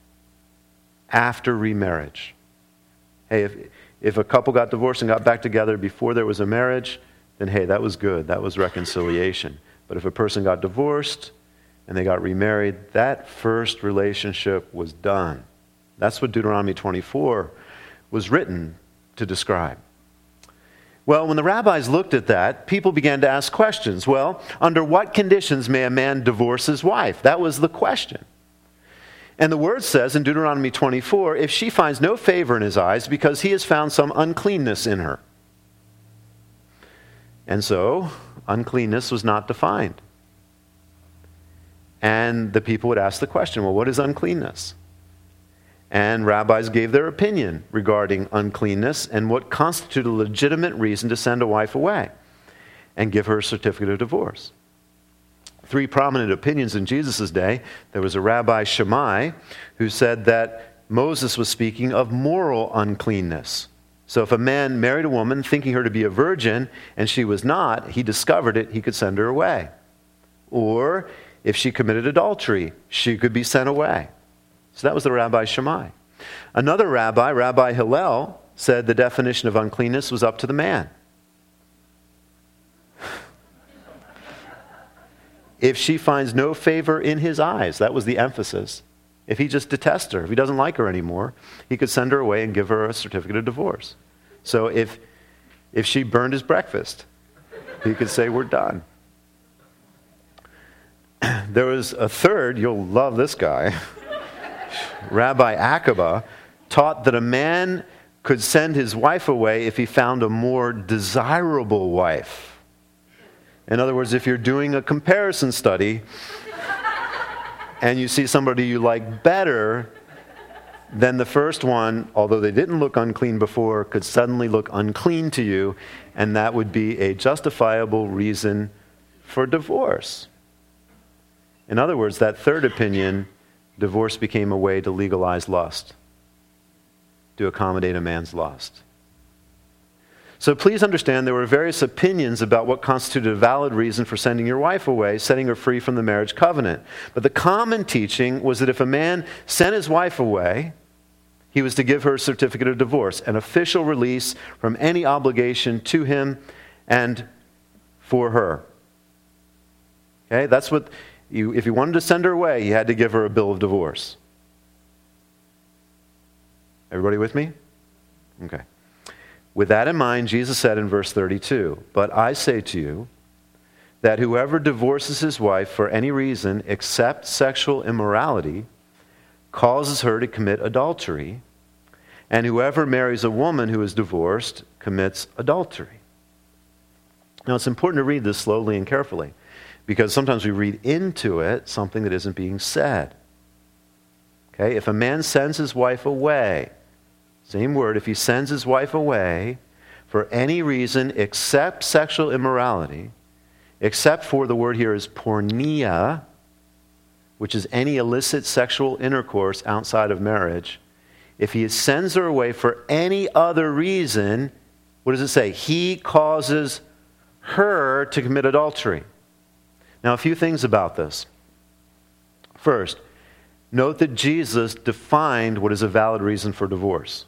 after remarriage. Hey, if a couple got divorced and got back together before there was a marriage, then hey, that was good. That was reconciliation. But if a person got divorced and they got remarried, that first relationship was done. That's what Deuteronomy 24 was written to describe. Well, when the rabbis looked at that, people began to ask questions. Well, under what conditions may a man divorce his wife? That was the question. And the word says in Deuteronomy 24, if she finds no favor in his eyes because he has found some uncleanness in her. And so, uncleanness was not defined. And the people would ask the question, well, what is uncleanness? And rabbis gave their opinion regarding uncleanness and what constituted a legitimate reason to send a wife away and give her a certificate of divorce. Three prominent opinions in Jesus' day. There was a Rabbi Shammai who said that Moses was speaking of moral uncleanness. So if a man married a woman thinking her to be a virgin and she was not, he discovered it, he could send her away. Or if she committed adultery, she could be sent away. So that was the Rabbi Shammai. Another rabbi, Rabbi Hillel, said the definition of uncleanness was up to the man. If she finds no favor in his eyes, that was the emphasis. If he just detests her, if he doesn't like her anymore, he could send her away and give her a certificate of divorce. So if she burned his breakfast, he could say, we're done. There was a third, you'll love this guy, Rabbi Akiba, taught that a man could send his wife away if he found a more desirable wife. In other words, if you're doing a comparison study and you see somebody you like better, then the first one, although they didn't look unclean before, could suddenly look unclean to you, and that would be a justifiable reason for divorce. In other words, that third opinion, divorce became a way to legalize lust, to accommodate a man's lust. So please understand there were various opinions about what constituted a valid reason for sending your wife away, setting her free from the marriage covenant. But the common teaching was that if a man sent his wife away, he was to give her a certificate of divorce, an official release from any obligation to him and for her. Okay, that's what if you wanted to send her away, you had to give her a bill of divorce. Everybody with me? Okay. With that in mind, Jesus said in verse 32, "But I say to you that whoever divorces his wife for any reason except sexual immorality causes her to commit adultery, and whoever marries a woman who is divorced commits adultery." Now, it's important to read this slowly and carefully, because sometimes we read into it something that isn't being said. Okay, if a man sends his wife away, same word, if he sends his wife away for any reason except sexual immorality, except for the word here is porneia, which is any illicit sexual intercourse outside of marriage, if he sends her away for any other reason, what does it say? He causes her to commit adultery. Now, a few things about this. First, note that Jesus defined what is a valid reason for divorce.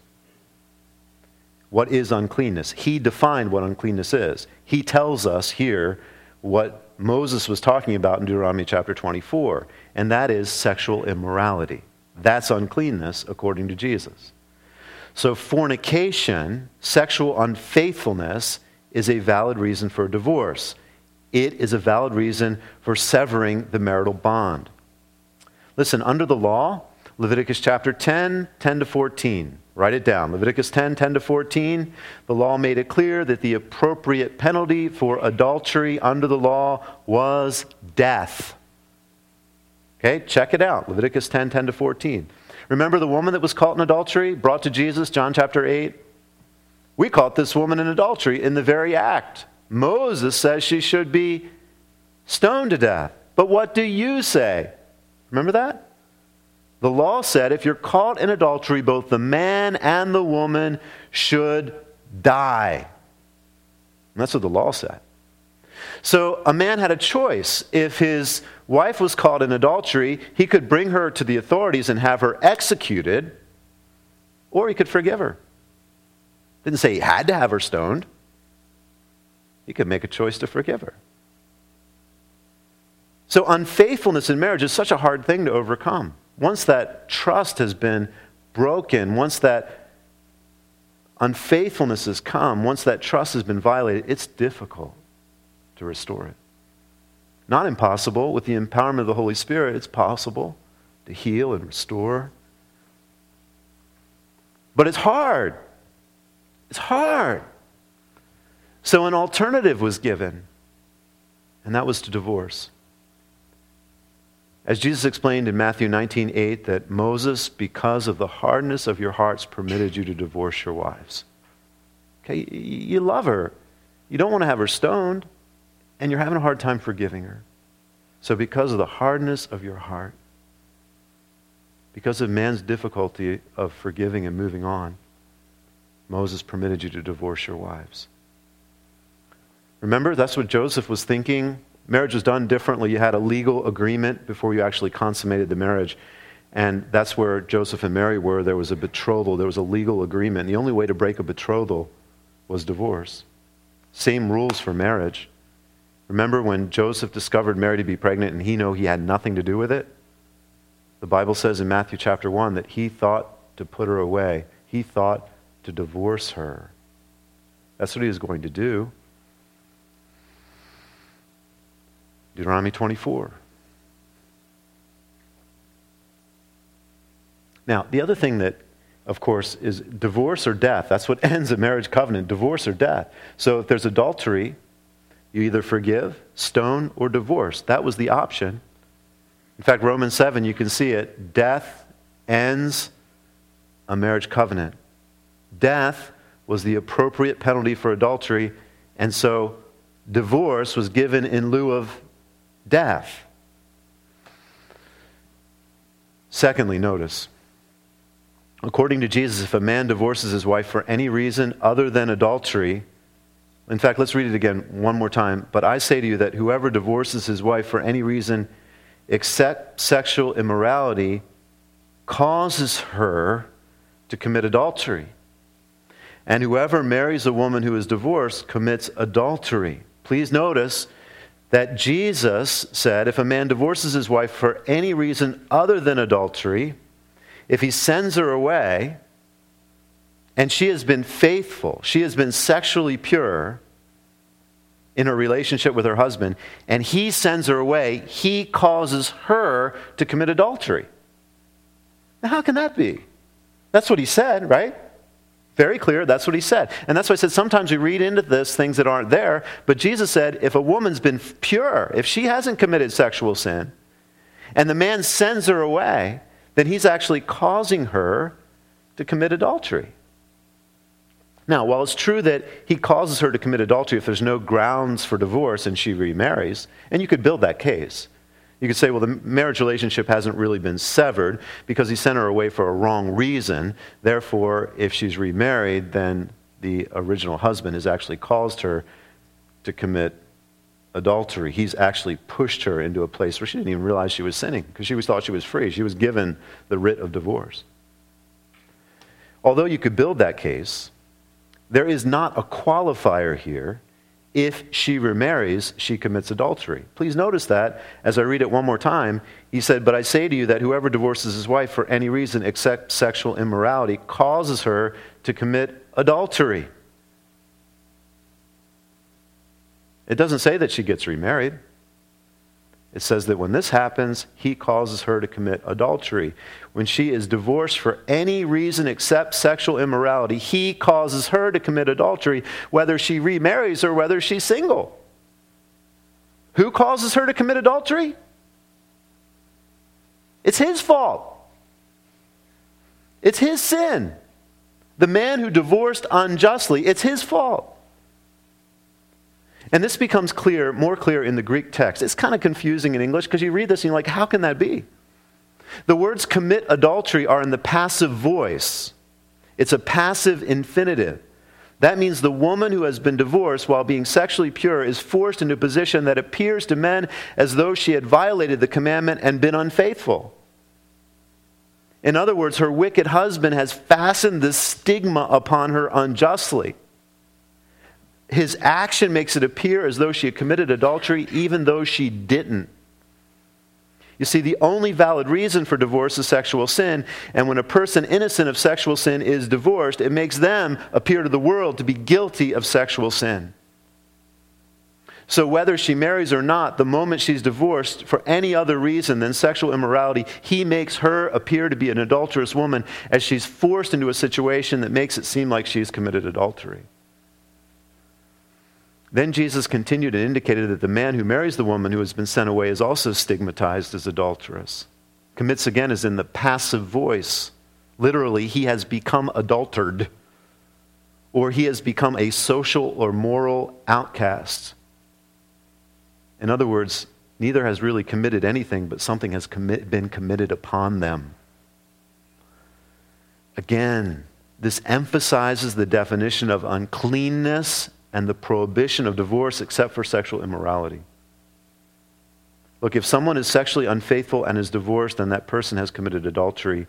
What is uncleanness? He defined what uncleanness is. He tells us here what Moses was talking about in Deuteronomy chapter 24, and that is sexual immorality. That's uncleanness according to Jesus. So fornication, sexual unfaithfulness, is a valid reason for divorce. It is a valid reason for severing the marital bond. Listen, under the law, Leviticus chapter 10, 10 to 14. Write it down. Leviticus 10, 10 to 14. The law made it clear that the appropriate penalty for adultery under the law was death. Okay, check it out. Leviticus 10, 10 to 14. Remember the woman that was caught in adultery, brought to Jesus, John chapter 8? We caught this woman in adultery in the very act. Moses says she should be stoned to death. But what do you say? Remember that? The law said if you're caught in adultery, both the man and the woman should die. And that's what the law said. So a man had a choice. If his wife was caught in adultery, he could bring her to the authorities and have her executed, or he could forgive her. Didn't say he had to have her stoned. He could make a choice to forgive her. So unfaithfulness in marriage is such a hard thing to overcome. Once that trust has been broken, once that unfaithfulness has come, once that trust has been violated, it's difficult to restore it. Not impossible. With the empowerment of the Holy Spirit, it's possible, to heal and restore. But it's hard. It's hard. So an alternative was given, and that was to divorce. As Jesus explained in Matthew 19:8, that Moses, because of the hardness of your hearts, permitted you to divorce your wives. Okay, you love her. You don't want to have her stoned, and you're having a hard time forgiving her. So because of the hardness of your heart, because of man's difficulty of forgiving and moving on, Moses permitted you to divorce your wives. Remember, that's what Joseph was thinking. Marriage was done differently. You had a legal agreement before you actually consummated the marriage. And that's where Joseph and Mary were. There was a betrothal. There was a legal agreement. The only way to break a betrothal was divorce. Same rules for marriage. Remember when Joseph discovered Mary to be pregnant and he knew he had nothing to do with it? The Bible says in Matthew chapter 1 that he thought to put her away. He thought to divorce her. That's what he was going to do. Deuteronomy 24. Now, the other thing that, of course, is divorce or death. That's what ends a marriage covenant, divorce or death. So if there's adultery, you either forgive, stone, or divorce. That was the option. In fact, Romans 7, you can see it. Death ends a marriage covenant. Death was the appropriate penalty for adultery, and so divorce was given in lieu of death. Secondly, notice, according to Jesus, if a man divorces his wife for any reason other than adultery, in fact, let's read it again one more time. But I say to you that whoever divorces his wife for any reason except sexual immorality causes her to commit adultery. And whoever marries a woman who is divorced commits adultery. Please notice that Jesus said if a man divorces his wife for any reason other than adultery, if he sends her away, and she has been faithful, she has been sexually pure in her relationship with her husband, and he sends her away, he causes her to commit adultery. Now, how can that be? That's what he said, right? Very clear, that's what he said. And that's why I said sometimes we read into this things that aren't there, but Jesus said if a woman's been pure, if she hasn't committed sexual sin, and the man sends her away, then he's actually causing her to commit adultery. Now, while it's true that he causes her to commit adultery if there's no grounds for divorce and she remarries, and you could build that case. You could say, well, the marriage relationship hasn't really been severed because he sent her away for a wrong reason. Therefore, if she's remarried, then the original husband has actually caused her to commit adultery. He's actually pushed her into a place where she didn't even realize she was sinning because she always thought she was free. She was given the writ of divorce. Although you could build that case, there is not a qualifier here. If she remarries, she commits adultery. Please notice that as I read it one more time. He said, but I say to you that whoever divorces his wife for any reason except sexual immorality causes her to commit adultery. It doesn't say that she gets remarried. It says that when this happens, he causes her to commit adultery. When she is divorced for any reason except sexual immorality, he causes her to commit adultery, whether she remarries or whether she's single. Who causes her to commit adultery? It's his fault. It's his sin. The man who divorced unjustly, it's his fault. And this becomes more clear in the Greek text. It's kind of confusing in English because you read this and you're like, how can that be? The words commit adultery are in the passive voice. It's a passive infinitive. That means the woman who has been divorced while being sexually pure is forced into a position that appears to men as though she had violated the commandment and been unfaithful. In other words, her wicked husband has fastened this stigma upon her unjustly. His action makes it appear as though she had committed adultery even though she didn't. You see, the only valid reason for divorce is sexual sin, and when a person innocent of sexual sin is divorced, it makes them appear to the world to be guilty of sexual sin. So whether she marries or not, the moment she's divorced for any other reason than sexual immorality, he makes her appear to be an adulterous woman as she's forced into a situation that makes it seem like she's committed adultery. Then Jesus continued and indicated that the man who marries the woman who has been sent away is also stigmatized as adulterous. Commits again is in the passive voice. Literally, he has become adultered, or he has become a social or moral outcast. In other words, neither has really committed anything, but something has been committed upon them. Again, this emphasizes the definition of uncleanness and the prohibition of divorce except for sexual immorality. Look, if someone is sexually unfaithful and is divorced, then that person has committed adultery.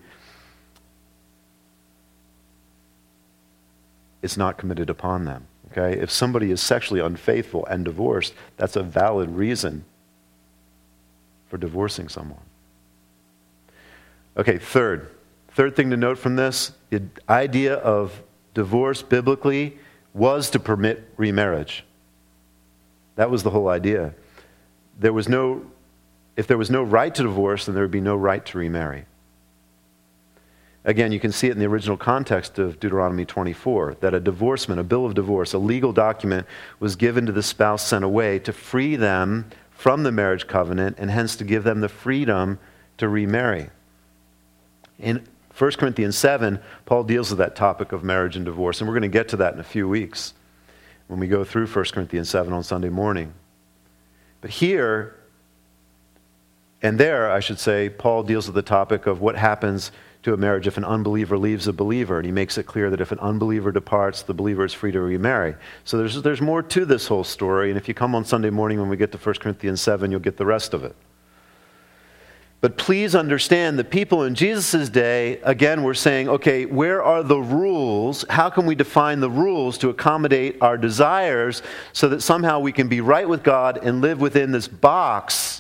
It's not committed upon them. Okay? If somebody is sexually unfaithful and divorced, that's a valid reason for divorcing someone. Okay, third thing to note from this, the idea of divorce biblically was to permit remarriage. That was the whole idea. If there was no right to divorce, then there would be no right to remarry. Again, you can see it in the original context of Deuteronomy 24, that a divorcement, a bill of divorce, a legal document was given to the spouse sent away to free them from the marriage covenant and hence to give them the freedom to remarry. In 1 Corinthians 7, Paul deals with that topic of marriage and divorce, and we're going to get to that in a few weeks when we go through 1 Corinthians 7 on Sunday morning. But here, and there, I should say, Paul deals with the topic of what happens to a marriage if an unbeliever leaves a believer, and he makes it clear that if an unbeliever departs, the believer is free to remarry. So there's more to this whole story, and if you come on Sunday morning when we get to 1 Corinthians 7, you'll get the rest of it. But please understand that people in Jesus' day, again, were saying, okay, where are the rules? How can we define the rules to accommodate our desires so that somehow we can be right with God and live within this box?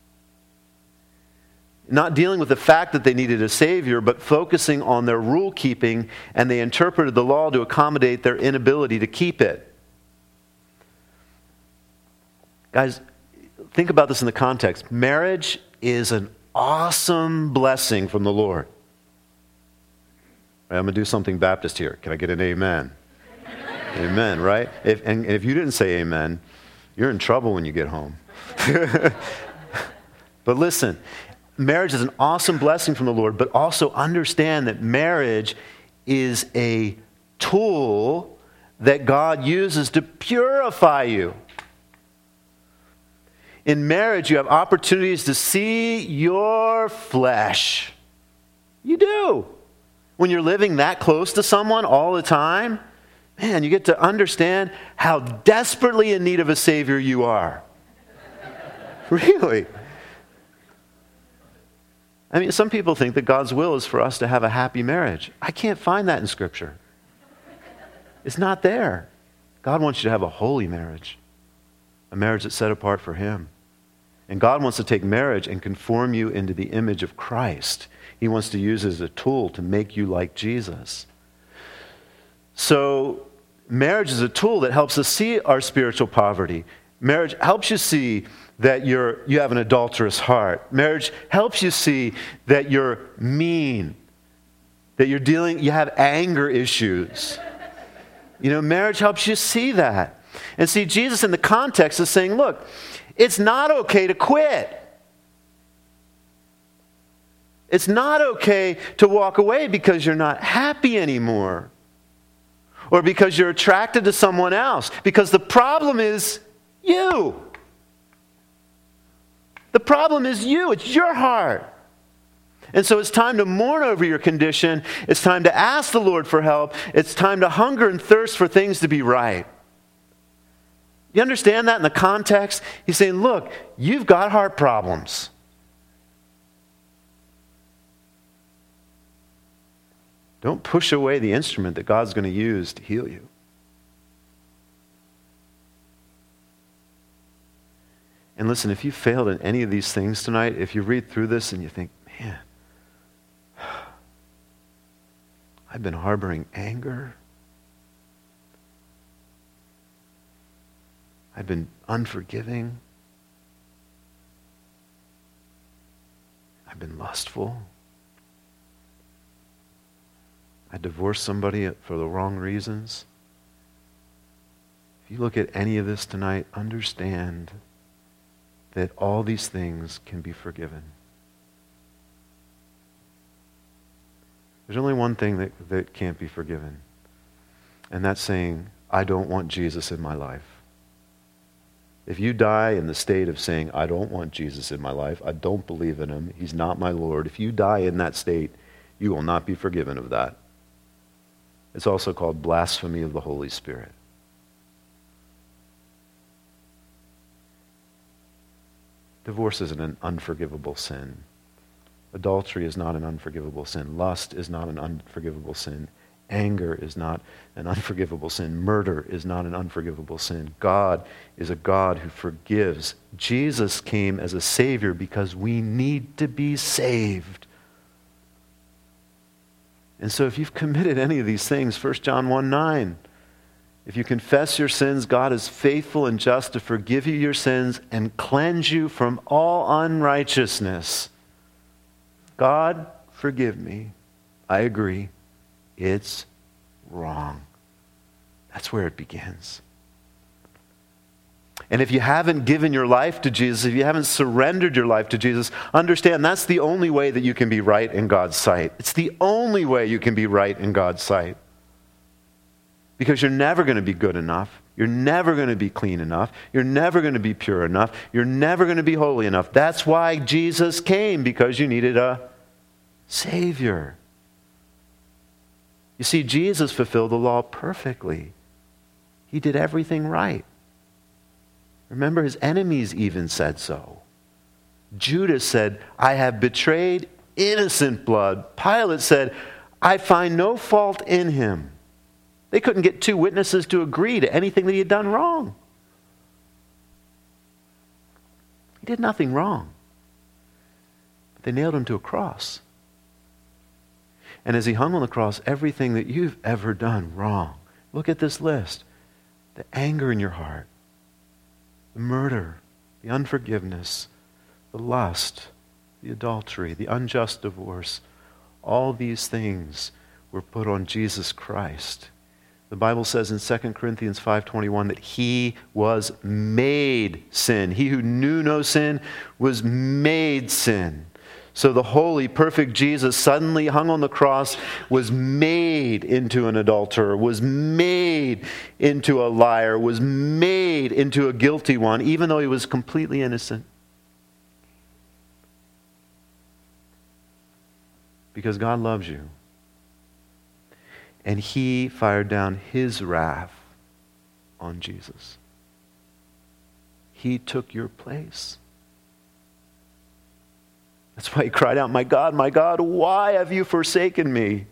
Not dealing with the fact that they needed a Savior, but focusing on their rule keeping, and they interpreted the law to accommodate their inability to keep it. Guys, think about this in the context. Marriage is an awesome blessing from the Lord. I'm going to do something Baptist here. Can I get an amen? Amen, right? And if you didn't say amen, you're in trouble when you get home. But listen, marriage is an awesome blessing from the Lord, but also understand that marriage is a tool that God uses to purify you. In marriage, you have opportunities to see your flesh. You do. When you're living that close to someone all the time, man, you get to understand how desperately in need of a Savior you are. Really. I mean, some people think that God's will is for us to have a happy marriage. I can't find that in Scripture. It's not there. God wants you to have a holy marriage, a marriage that's set apart for Him. And God wants to take marriage and conform you into the image of Christ. He wants to use it as a tool to make you like Jesus. So, marriage is a tool that helps us see our spiritual poverty. Marriage helps you see that you have an adulterous heart. Marriage helps you see that you're mean, that you have anger issues. Marriage helps you see that. And see, Jesus in the context is saying, look, it's not okay to quit. It's not okay to walk away because you're not happy anymore, or because you're attracted to someone else, because the problem is you. The problem is you. It's your heart. And so it's time to mourn over your condition. It's time to ask the Lord for help. It's time to hunger and thirst for things to be right. You understand that in the context? He's saying, look, you've got heart problems. Don't push away the instrument that God's going to use to heal you. And listen, if you failed in any of these things tonight, if you read through this and you think, man, I've been harboring anger. I've been unforgiving. I've been lustful. I divorced somebody for the wrong reasons. If you look at any of this tonight, understand that all these things can be forgiven. There's only one thing that can't be forgiven, and that's saying, I don't want Jesus in my life. If you die in the state of saying, I don't want Jesus in my life, I don't believe in him, he's not my Lord, if you die in that state, you will not be forgiven of that. It's also called blasphemy of the Holy Spirit. Divorce isn't an unforgivable sin. Adultery is not an unforgivable sin. Lust is not an unforgivable sin. Anger is not an unforgivable sin. Murder is not an unforgivable sin. God is a God who forgives. Jesus came as a Savior because we need to be saved. And so if you've committed any of these things, 1 John 1:9, if you confess your sins, God is faithful and just to forgive you your sins and cleanse you from all unrighteousness. God, forgive me. I agree. It's wrong. That's where it begins. And if you haven't given your life to Jesus, if you haven't surrendered your life to Jesus, understand that's the only way that you can be right in God's sight. It's the only way you can be right in God's sight. Because you're never going to be good enough. You're never going to be clean enough. You're never going to be pure enough. You're never going to be holy enough. That's why Jesus came, because you needed a Savior. You see, Jesus fulfilled the law perfectly. He did everything right. Remember, his enemies even said so. Judas said, I have betrayed innocent blood. Pilate said, I find no fault in him. They couldn't get two witnesses to agree to anything that he had done wrong. He did nothing wrong. But they nailed him to a cross. And as he hung on the cross, everything that you've ever done wrong. Look at this list. The anger in your heart, the murder, the unforgiveness, the lust, the adultery, the unjust divorce, all these things were put on Jesus Christ. The Bible says in 2 Corinthians 5:21 that he was made sin. He who knew no sin was made sin. So the holy, perfect Jesus suddenly hung on the cross, was made into an adulterer, was made into a liar, was made into a guilty one, even though he was completely innocent. Because God loves you. And he fired down his wrath on Jesus. He took your place. That's why he cried out, my God, why have you forsaken me?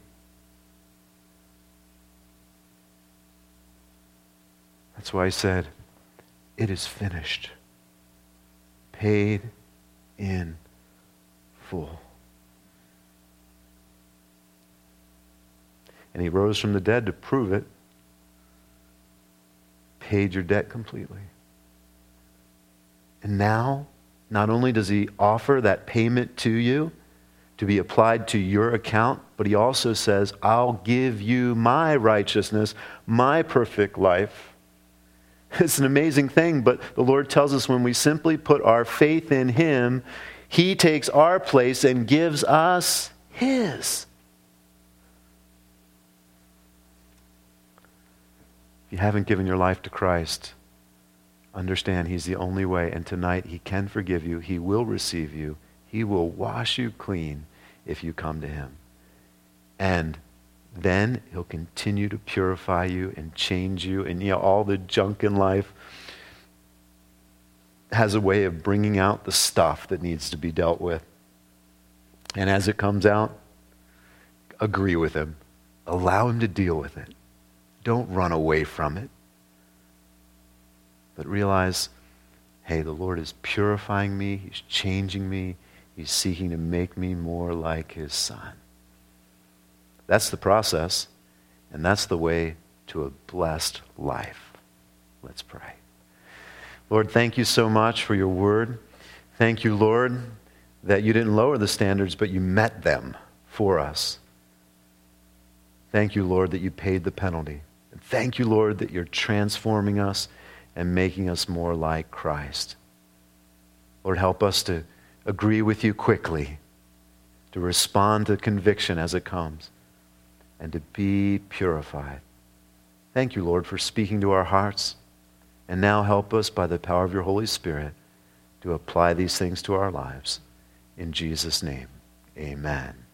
That's why he said, it is finished. Paid in full. And he rose from the dead to prove it. Paid your debt completely. And now, not only does he offer that payment to you to be applied to your account, but he also says, I'll give you my righteousness, my perfect life. It's an amazing thing, but the Lord tells us when we simply put our faith in him, he takes our place and gives us his. If you haven't given your life to Christ, understand he's the only way, and tonight he can forgive you. He will receive you. He will wash you clean if you come to him. And then he'll continue to purify you and change you. And all the junk in life has a way of bringing out the stuff that needs to be dealt with. And as it comes out, agree with him. Allow him to deal with it. Don't run away from it. But realize, hey, the Lord is purifying me. He's changing me. He's seeking to make me more like his Son. That's the process, and that's the way to a blessed life. Let's pray. Lord, thank you so much for your word. Thank you, Lord, that you didn't lower the standards, but you met them for us. Thank you, Lord, that you paid the penalty. And thank you, Lord, that you're transforming us and making us more like Christ. Lord, help us to agree with you quickly, to respond to conviction as it comes, and to be purified. Thank you, Lord, for speaking to our hearts. And now help us by the power of your Holy Spirit to apply these things to our lives. In Jesus' name, amen.